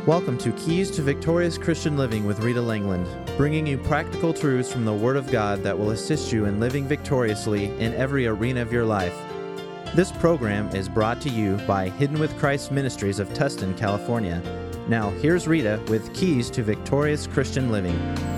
Welcome to Keys to Victorious Christian Living with Rita Langland, bringing you practical truths from the Word of God that will assist you in living victoriously in every arena of your life. This program is brought to you by Hidden with Christ Ministries of Tustin, California. Now, here's Rita with Keys to Victorious Christian Living.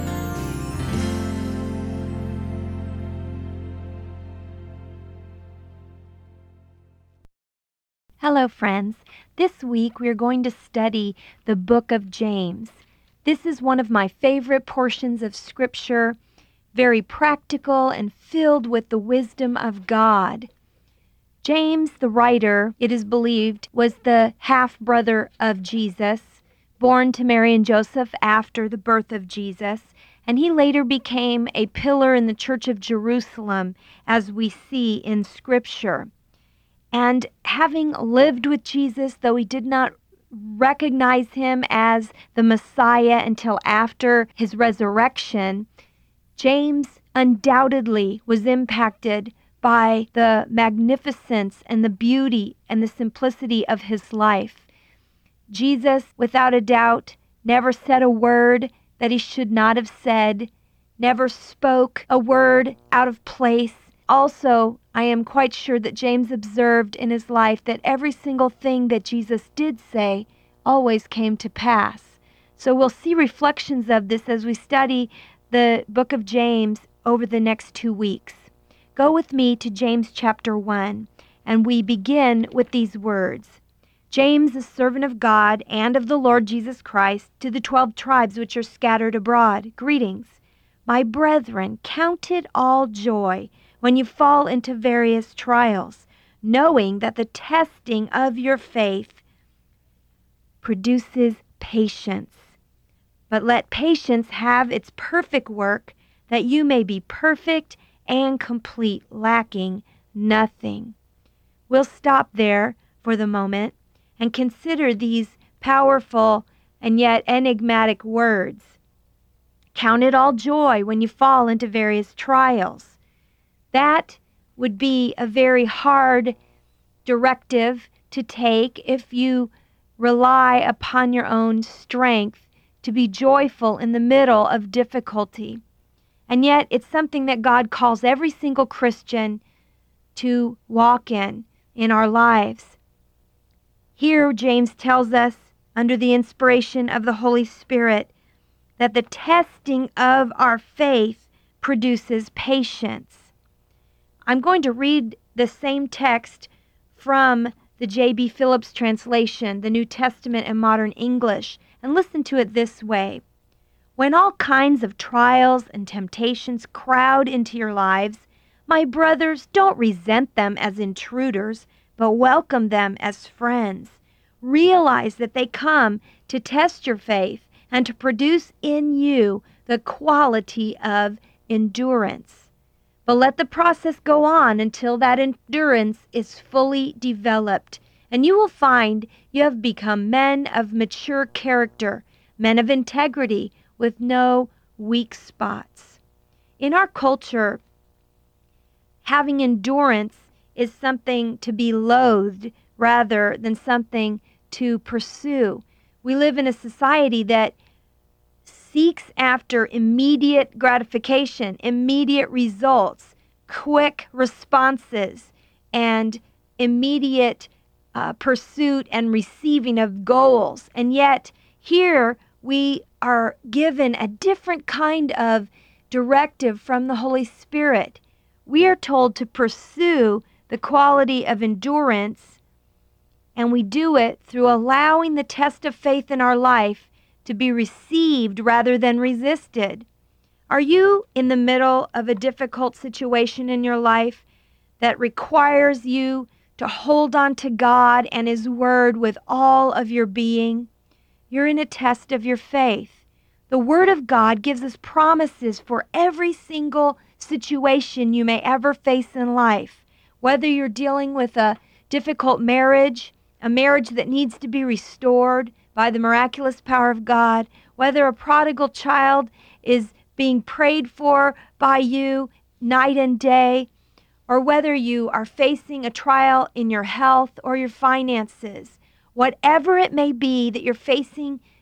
Hello, friends. This week we are going to study the book of James. This is one of my favorite portions of Scripture, very practical and filled with the wisdom of God. James, the writer, it is believed, was the half-brother of Jesus, born to Mary and Joseph after the birth of Jesus, and he later became a pillar in the Church of Jerusalem, as we see in Scripture. And having lived with Jesus, though he did not recognize him as the Messiah until after his resurrection, James undoubtedly was impacted by the magnificence and the beauty and the simplicity of his life. Jesus, without a doubt, never said a word that he should not have said, never spoke a word out of place. Also, I am quite sure that James observed in his life that every single thing that Jesus did say always came to pass. So we'll see reflections of this as we study the book of James over the next 2 weeks. Go with me to James chapter 1, and we begin with these words. James, a servant of God and of the Lord Jesus Christ, to the 12 tribes which are scattered abroad, greetings. My brethren, count it all joy when you fall into various trials, knowing that the testing of your faith produces patience. But let patience have its perfect work, that you may be perfect and complete, lacking nothing. We'll stop there for the moment and consider these powerful and yet enigmatic words. Count it all joy when you fall into various trials. That would be a very hard directive to take if you rely upon your own strength to be joyful in the middle of difficulty. And yet it's something that God calls every single Christian to walk in our lives. Here James tells us, under the inspiration of the Holy Spirit, that the testing of our faith produces patience. I'm going to read the same text from the J.B. Phillips translation, the New Testament and Modern English, and listen to it this way. When all kinds of trials and temptations crowd into your lives, my brothers, don't resent them as intruders, but welcome them as friends. Realize that they come to test your faith and to produce in you the quality of endurance. But let the process go on until that endurance is fully developed, and you will find you have become men of mature character, men of integrity with no weak spots. In our culture, having endurance is something to be loathed rather than something to pursue. We live in a society that seeks after immediate gratification, immediate results, quick responses, and immediate pursuit and receiving of goals. And yet, here we are given a different kind of directive from the Holy Spirit. We are told to pursue the quality of endurance, and we do it through allowing the test of faith in our life to be received rather than resisted. Are you in the middle of a difficult situation in your life that requires you to hold on to God and His Word with all of your being? You're in a test of your faith. The Word of God gives us promises for every single situation you may ever face in life. Whether you're dealing with a difficult marriage, a marriage that needs to be restored by the miraculous power of God, whether a prodigal child is being prayed for by you night and day, or whether you are facing a trial in your health or your finances, whatever it may be that you're facing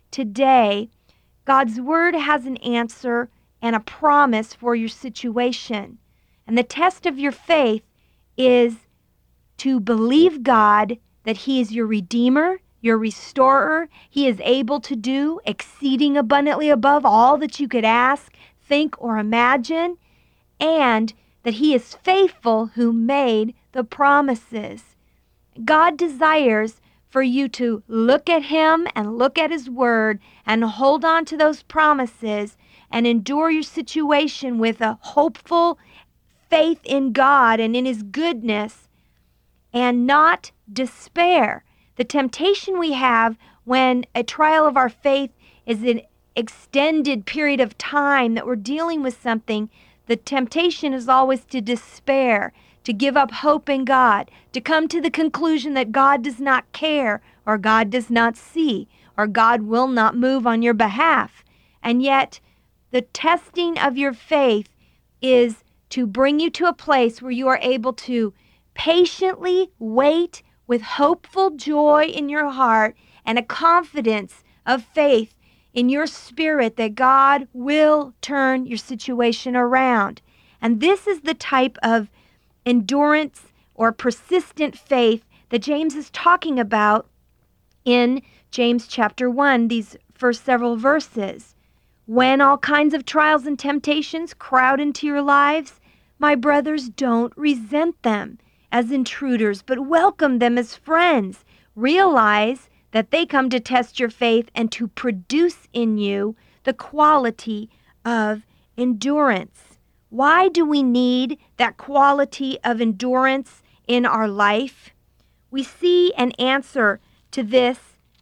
today, God's Word has an answer and a promise for your situation. And the test of your faith is to believe God that He is your Redeemer, your Restorer. He is able to do exceeding abundantly above all that you could ask, think, or imagine, and that He is faithful who made the promises. God desires for you to look at Him and look at His Word and hold on to those promises and endure your situation with a hopeful faith in God and in His goodness and not despair. The temptation we have when a trial of our faith is an extended period of time that we're dealing with something, the temptation is always to despair, to give up hope in God, to come to the conclusion that God does not care, or God does not see, or God will not move on your behalf. And yet, the testing of your faith is to bring you to a place where you are able to patiently wait with hopeful joy in your heart and a confidence of faith in your spirit that God will turn your situation around. And this is the type of endurance or persistent faith that James is talking about in James chapter 1, these first several verses. When all kinds of trials and temptations crowd into your lives, my brothers, don't resent them as intruders, but welcome them as friends. Realize that they come to test your faith and to produce in you the quality of endurance. Why do we need that quality of endurance in our life? We see an answer to this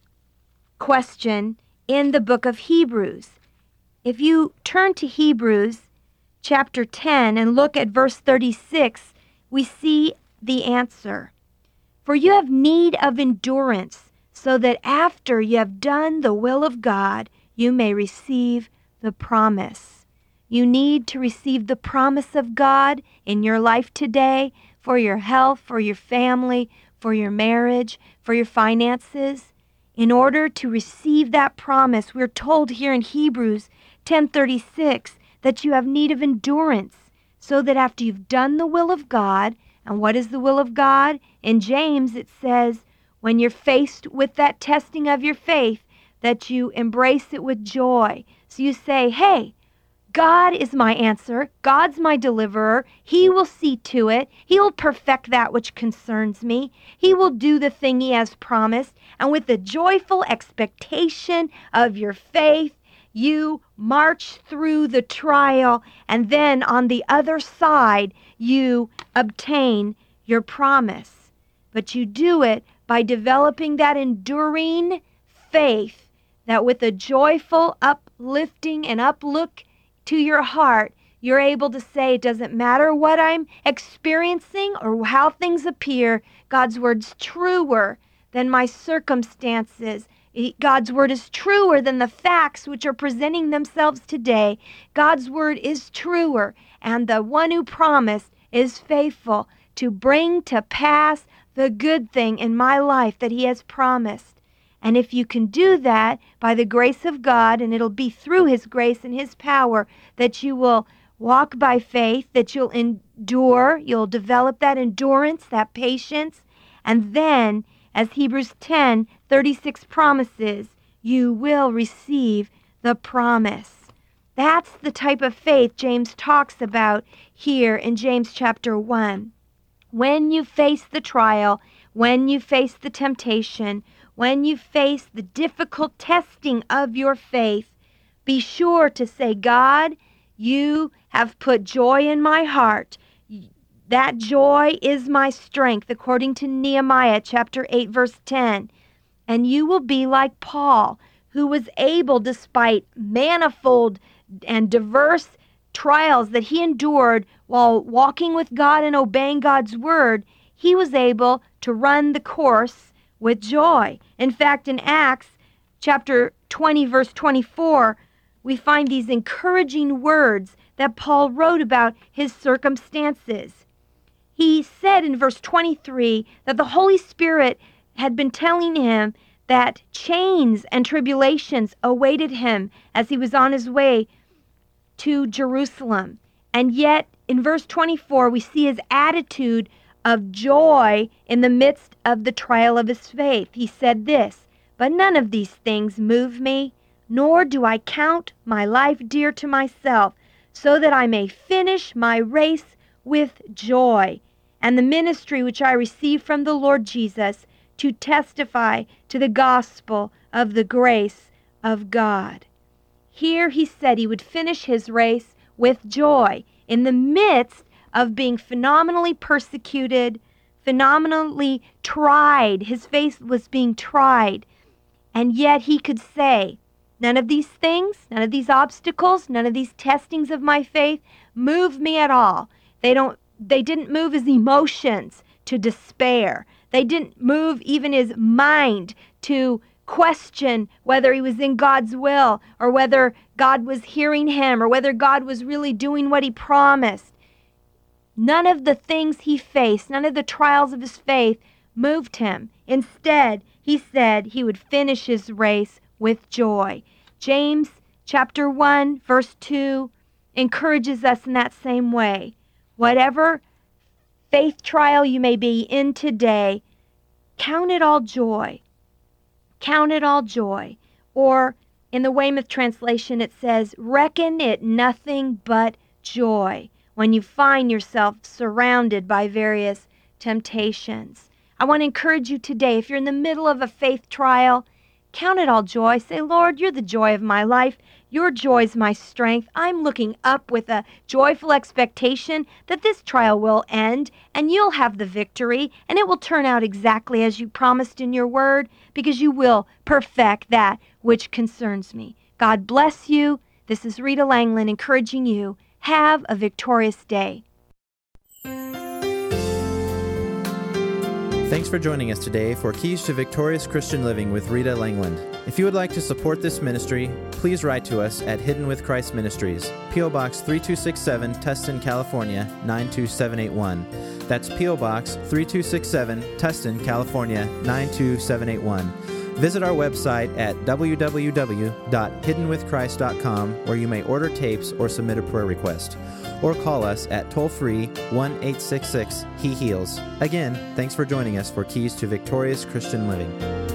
question in the book of Hebrews. If you turn to Hebrews chapter 10 and look at verse 36, we see the answer. For you have need of endurance, so that after you have done the will of God, you may receive the promise. You need to receive the promise of God in your life today for your health, for your family, for your marriage, for your finances. In order to receive that promise, we're told here in Hebrews 10:36 that you have need of endurance, so that after you've done the will of God, and what is the will of God? In James it says, when you're faced with that testing of your faith, that you embrace it with joy. So you say, hey, God is my answer. God's my deliverer. He will see to it. He will perfect that which concerns me. He will do the thing He has promised. And with the joyful expectation of your faith, you march through the trial, and then on the other side, you obtain your promise. But you do it by developing that enduring faith that with a joyful uplifting and uplook to your heart, you're able to say, it doesn't matter what I'm experiencing or how things appear, God's word's truer than my circumstances. God's word is truer than the facts which are presenting themselves today. God's word is truer, and the one who promised is faithful to bring to pass the good thing in my life that He has promised. And if you can do that by the grace of God, and it'll be through His grace and His power that you will walk by faith, that you'll endure, you'll develop that endurance, that patience, and then, as Hebrews 10:36 promises, you will receive the promise. That's the type of faith James talks about here in James chapter 1. When you face the trial, when you face the temptation, when you face the difficult testing of your faith, be sure to say, God, you have put joy in my heart. That joy is my strength, according to Nehemiah chapter 8, verse 10. And you will be like Paul, who was able, despite manifold and diverse trials that he endured while walking with God and obeying God's word, he was able to run the course with joy. In fact, in Acts chapter 20, verse 24, we find these encouraging words that Paul wrote about his circumstances. He said in verse 23 that the Holy Spirit had been telling him that chains and tribulations awaited him as he was on his way to Jerusalem. And yet, in verse 24, we see his attitude of joy in the midst of the trial of his faith. He said this, "But none of these things move me, nor do I count my life dear to myself, so that I may finish my race with joy, and the ministry which I received from the Lord Jesus, to testify to the gospel of the grace of God." Here he said he would finish his race with joy in the midst of being phenomenally persecuted, phenomenally tried. His faith was being tried. And yet he could say, none of these things, none of these obstacles, none of these testings of my faith move me at all. They didn't move his emotions to despair. They didn't move even his mind to question whether he was in God's will or whether God was hearing him or whether God was really doing what he promised. None of the things he faced, none of the trials of his faith moved him. Instead, he said he would finish his race with joy. James chapter 1, verse 2 encourages us in that same way. Whatever faith trial you may be in today, count it all joy. Count it all joy. Or in the Weymouth translation, it says, reckon it nothing but joy when you find yourself surrounded by various temptations. I want to encourage you today, if you're in the middle of a faith trial, count it all joy. Say, Lord, you're the joy of my life. Your joy is my strength. I'm looking up with a joyful expectation that this trial will end and you'll have the victory and it will turn out exactly as you promised in your word, because you will perfect that which concerns me. God bless you. This is Rita Langland encouraging you. Have a victorious day. Thanks for joining us today for Keys to Victorious Christian Living with Rita Langland. If you would like to support this ministry, please write to us at Hidden with Christ Ministries, P.O. Box 3267, Tustin, California, 92781. That's P.O. Box 3267, Tustin, California, 92781. Visit our website at www.hiddenwithchrist.com, where you may order tapes or submit a prayer request. Or call us at toll-free 1-866-HE-HEALS. Again, thanks for joining us for Keys to Victorious Christian Living.